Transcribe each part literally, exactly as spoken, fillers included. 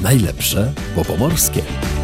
Najlepsze po pomorskie.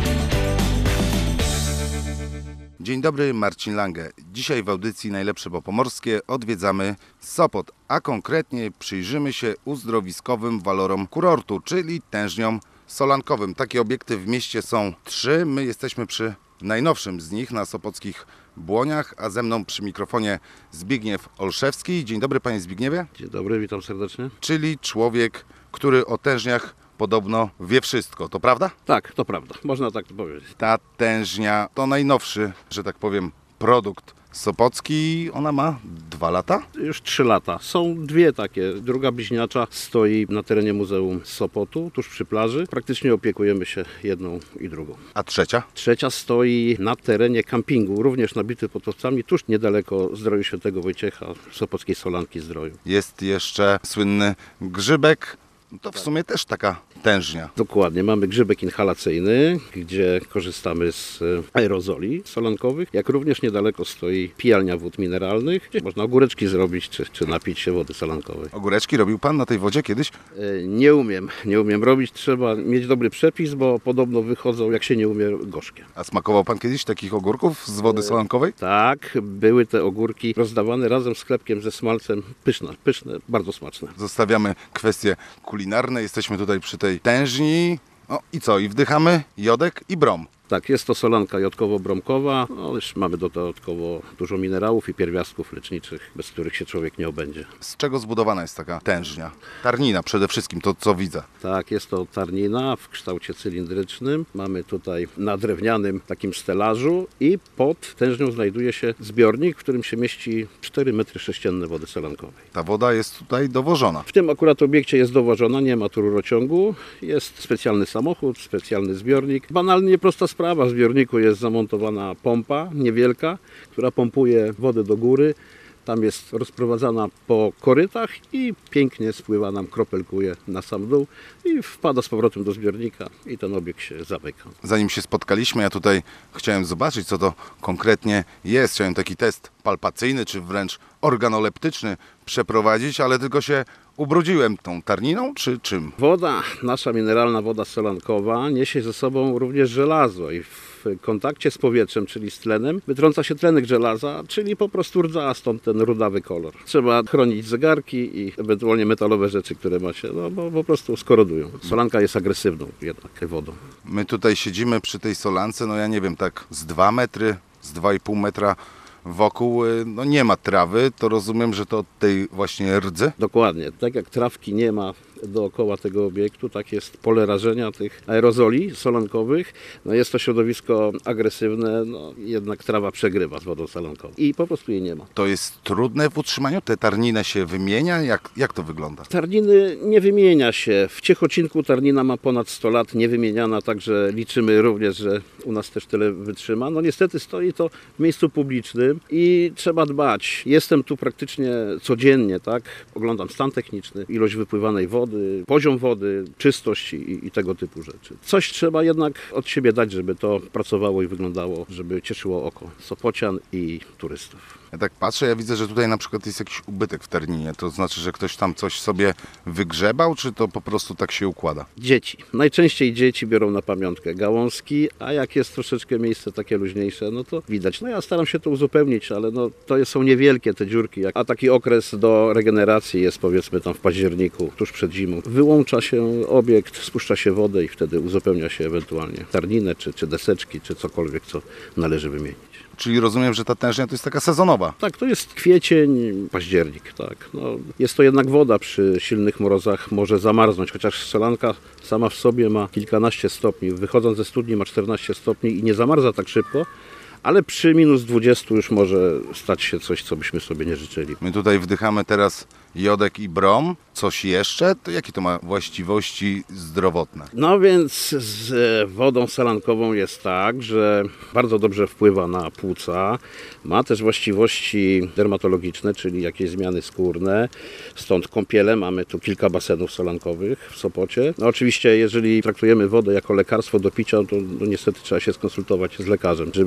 Dzień dobry, Marcin Lange. Dzisiaj w audycji Najlepsze po pomorskie odwiedzamy Sopot, a konkretnie przyjrzymy się uzdrowiskowym walorom kurortu, czyli tężniom solankowym. Takie obiekty w mieście są trzy. My jesteśmy przy najnowszym z nich na sopockich Błoniach, a ze mną przy mikrofonie Zbigniew Olszewski. Dzień dobry, panie Zbigniewie. Dzień dobry, witam serdecznie. Czyli człowiek, który o tężniach podobno wie wszystko, to prawda? Tak, to prawda, można tak powiedzieć. Ta tężnia to najnowszy, że tak powiem, produkt sopocki. Ona ma dwa lata? Już trzy lata. Są dwie takie. Druga bliźniacza stoi na terenie Muzeum Sopotu, tuż przy plaży. Praktycznie opiekujemy się jedną i drugą. A trzecia? Trzecia stoi na terenie kampingu, również nabity potowcami, tuż niedaleko Zdroju Świętego Wojciecha, Sopockiej Solanki Zdroju. Jest jeszcze słynny grzybek. To w sumie też taka tężnia. Dokładnie, mamy grzybek inhalacyjny, gdzie korzystamy z aerozoli solankowych, jak również niedaleko stoi pijalnia wód mineralnych, gdzie można ogóreczki zrobić, czy, czy napić się wody solankowej. Ogóreczki robił pan na tej wodzie kiedyś? E, nie umiem, nie umiem robić, trzeba mieć dobry przepis, bo podobno wychodzą, jak się nie umie, gorzkie. A smakował pan kiedyś takich ogórków z wody solankowej? Tak, były te ogórki rozdawane razem z chlebkiem ze smalcem, pyszne, pyszne, bardzo smaczne. Zostawiamy kwestie kulinarne, jesteśmy tutaj przy tej tężni. No i co? I wdychamy jodek i brom. Tak, jest to solanka jodkowo-bromkowa, no już mamy dodatkowo dużo minerałów i pierwiastków leczniczych, bez których się człowiek nie obędzie. Z czego zbudowana jest taka tężnia? Tarnina przede wszystkim, to co widzę. Tak, jest to tarnina w kształcie cylindrycznym. Mamy tutaj na drewnianym takim stelażu i pod tężnią znajduje się zbiornik, w którym się mieści cztery metry sześcienne wody solankowej. Ta woda jest tutaj dowożona. W tym akurat obiekcie jest dowożona, nie ma tu rurociągu, jest specjalny samochód, specjalny zbiornik. Banalnie prosta sprawa. W zbiorniku jest zamontowana pompa niewielka, która pompuje wodę do góry. Tam jest rozprowadzana po korytach i pięknie spływa nam, kropelkuje na sam dół i wpada z powrotem do zbiornika i ten obiekt się zamyka. Zanim się spotkaliśmy, ja tutaj chciałem zobaczyć, co to konkretnie jest. Chciałem taki test palpacyjny, czy wręcz organoleptyczny przeprowadzić, ale tylko się ubrudziłem tą tarniną, czy czym? Woda, nasza mineralna woda solankowa niesie ze sobą również żelazo i w kontakcie z powietrzem, czyli z tlenem, wytrąca się tlenek żelaza, czyli po prostu rdza, a stąd ten rudawy kolor. Trzeba chronić zegarki i ewentualnie metalowe rzeczy, które macie, no bo po prostu skorodują. Solanka jest agresywną jednak wodą. My tutaj siedzimy przy tej solance, no ja nie wiem, tak z dwa metry, z dwa i pół metra wokół, no nie ma trawy, to rozumiem, że to od tej właśnie rdzy? Dokładnie. Tak jak trawki nie ma dookoła tego obiektu, tak jest pole rażenia tych aerozoli solankowych. No jest to środowisko agresywne, no jednak trawa przegrywa z wodą solankową i po prostu jej nie ma. To jest trudne w utrzymaniu? Te tarninę się wymienia? Jak, jak to wygląda? Tarniny nie wymienia się. W Ciechocinku tarnina ma ponad sto lat, niewymieniana, także liczymy również, że u nas też tyle wytrzyma. No niestety stoi to w miejscu publicznym i trzeba dbać. Jestem tu praktycznie codziennie, tak? Oglądam stan techniczny, ilość wypływanej wody, poziom wody, czystość i, i tego typu rzeczy. Coś trzeba jednak od siebie dać, żeby to pracowało i wyglądało, żeby cieszyło oko sopocian i turystów. Ja tak patrzę, ja widzę, że tutaj na przykład jest jakiś ubytek w tarninie. To znaczy, że ktoś tam coś sobie wygrzebał, czy to po prostu tak się układa? Dzieci. Najczęściej dzieci biorą na pamiątkę gałązki, a jak jest troszeczkę miejsce takie luźniejsze, no to widać. No ja staram się to uzupełnić, ale no to są niewielkie te dziurki, a taki okres do regeneracji jest powiedzmy tam w październiku, tuż przed zimą. Wyłącza się obiekt, spuszcza się wodę i wtedy uzupełnia się ewentualnie tarninę, czy, czy deseczki, czy cokolwiek, co należy wymienić. Czyli rozumiem, że ta tężnia to jest taka sezonowa. Tak, to jest kwiecień, październik, tak. No, jest to jednak woda, przy silnych mrozach może zamarznąć, chociaż solanka sama w sobie ma kilkanaście stopni. Wychodząc ze studni ma czternaście stopni i nie zamarza tak szybko, ale przy minus dwudziestu już może stać się coś, co byśmy sobie nie życzyli. My tutaj wdychamy teraz jodek i brom. Coś jeszcze? To jakie to ma właściwości zdrowotne? No więc z wodą solankową jest tak, że bardzo dobrze wpływa na płuca. Ma też właściwości dermatologiczne, czyli jakieś zmiany skórne. Stąd kąpiele. Mamy tu kilka basenów solankowych w Sopocie. No oczywiście, jeżeli traktujemy wodę jako lekarstwo do picia, to no niestety trzeba się skonsultować z lekarzem, żeby, żeby sobie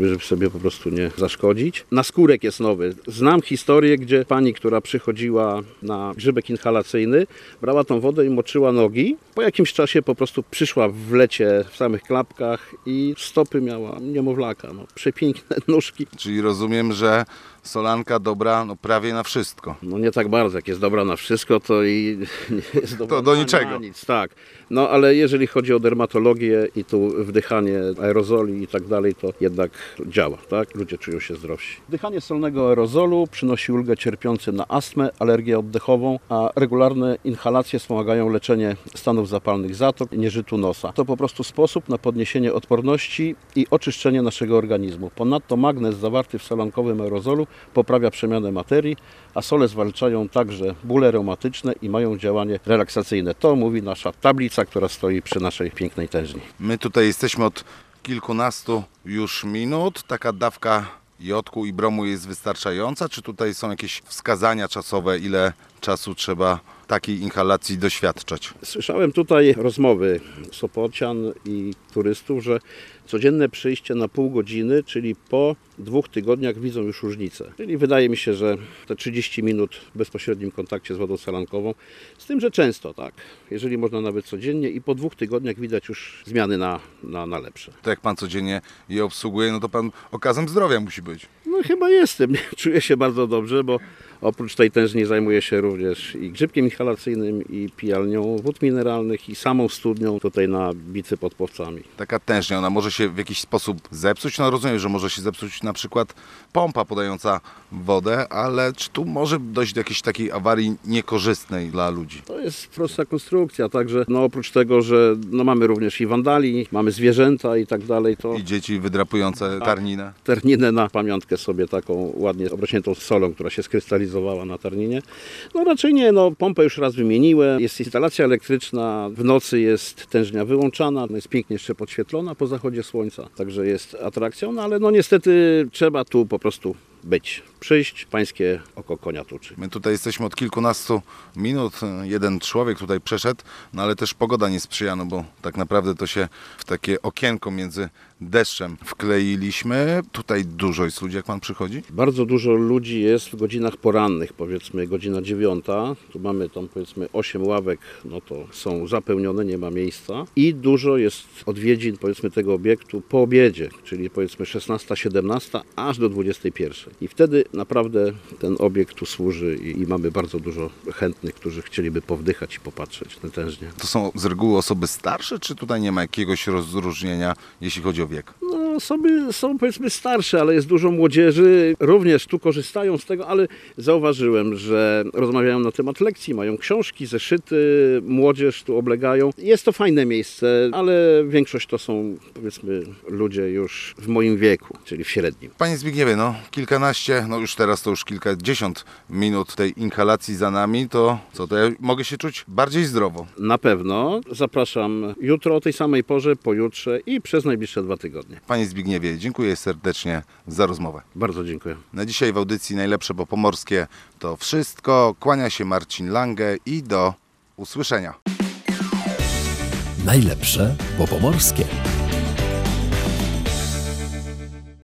sobie po prostu nie zaszkodzić. Naskórek jest nowy. Znam historię, gdzie pani, która przychodziła na grzybek inhalacyjny, brała tą wodę i moczyła nogi. Po jakimś czasie po prostu przyszła w lecie w samych klapkach i stopy miała niemowlaka. No, przepiękne nóżki. Czyli rozumiem, że solanka dobra no prawie na wszystko. No nie tak bardzo, jak jest dobra na wszystko, to i nie jest dobra To do na, niczego. na nic. Tak. No ale jeżeli chodzi o dermatologię i tu wdychanie aerozoli i tak dalej, to jednak działa, tak? Ludzie czują się zdrowsi. Wdychanie solnego aerozolu przynosi ulgę cierpiącym na astmę, alergię oddechową, a regularne inhalacje wspomagają leczenie stanów zapalnych zatok, nieżytu nosa. To po prostu sposób na podniesienie odporności i oczyszczenie naszego organizmu. Ponadto magnez zawarty w solankowym aerozolu poprawia przemianę materii, a sole zwalczają także bóle reumatyczne i mają działanie relaksacyjne. To mówi nasza tablica, która stoi przy naszej pięknej tężni. My tutaj jesteśmy od kilkunastu już minut. Taka dawka jodku i bromu jest wystarczająca? Czy tutaj są jakieś wskazania czasowe, ile czasu trzeba takiej inhalacji doświadczać? Słyszałem tutaj rozmowy sopocian i turystów, że codzienne przyjście na pół godziny, czyli po dwóch tygodniach widzą już różnicę. Czyli wydaje mi się, że te trzydzieści minut w bezpośrednim kontakcie z wodą solankową, z tym, że często tak, jeżeli można nawet codziennie i po dwóch tygodniach widać już zmiany na, na, na lepsze. To jak pan codziennie je obsługuje, no to pan okazem zdrowia musi być. No chyba jestem, czuję się bardzo dobrze, bo oprócz tej tężni zajmuję się również i grzybkiem inhalacyjnym, i pijalnią wód mineralnych, i samą studnią tutaj na Bicy pod Płowcami. Taka tężnia, ona może się w jakiś sposób zepsuć? No rozumiem, że może się zepsuć na przykład pompa podająca wodę, ale czy tu może dojść do jakiejś takiej awarii niekorzystnej dla ludzi? To jest prosta konstrukcja, także no oprócz tego, że no mamy również i wandali, mamy zwierzęta i tak dalej, to I dzieci wydrapujące tarninę? terninę na pamiątkę sobie taką ładnie obrośniętą solą, która się skrystalizowała na tarninie. No raczej nie, no pompę już raz wymieniłem, jest instalacja elektryczna, w nocy jest tężnia wyłączana, no jest pięknie jeszcze podświetlona po zachodzie słońca, także jest atrakcją, no ale no niestety trzeba tu po prostu być, przyjść, pańskie oko konia tuczy. My tutaj jesteśmy od kilkunastu minut, jeden człowiek tutaj przeszedł, no ale też pogoda nie sprzyja, no bo tak naprawdę to się w takie okienko między deszczem wkleiliśmy. Tutaj dużo jest ludzi, jak pan przychodzi? Bardzo dużo ludzi jest w godzinach porannych, powiedzmy godzina dziewiąta. Tu mamy tam powiedzmy osiem ławek, no to są zapełnione, nie ma miejsca. I dużo jest odwiedzin powiedzmy tego obiektu po obiedzie, czyli powiedzmy szesnasta, siedemnasta aż do dwudziestej pierwszej. I wtedy naprawdę ten obiekt tu służy i, i mamy bardzo dużo chętnych, którzy chcieliby powdychać i popatrzeć na tężnię. To są z reguły osoby starsze, czy tutaj nie ma jakiegoś rozróżnienia, jeśli chodzi o wiek? No, osoby są powiedzmy starsze, ale jest dużo młodzieży, również tu korzystają z tego, ale zauważyłem, że rozmawiają na temat lekcji, mają książki, zeszyty, młodzież tu oblegają. Jest to fajne miejsce, ale większość to są powiedzmy ludzie już w moim wieku, czyli w średnim. Panie Zbigniewie, no kilkanaście, no już teraz to już kilkadziesiąt minut tej inhalacji za nami, to co, to ja mogę się czuć bardziej zdrowo. Na pewno. Zapraszam jutro o tej samej porze, pojutrze i przez najbliższe dwa tygodnie. Panie Zbigniewie, dziękuję serdecznie za rozmowę. Bardzo dziękuję. Na dzisiaj w audycji Najlepsze po Pomorskie to wszystko. Kłania się Marcin Lange i do usłyszenia. Najlepsze po pomorskie.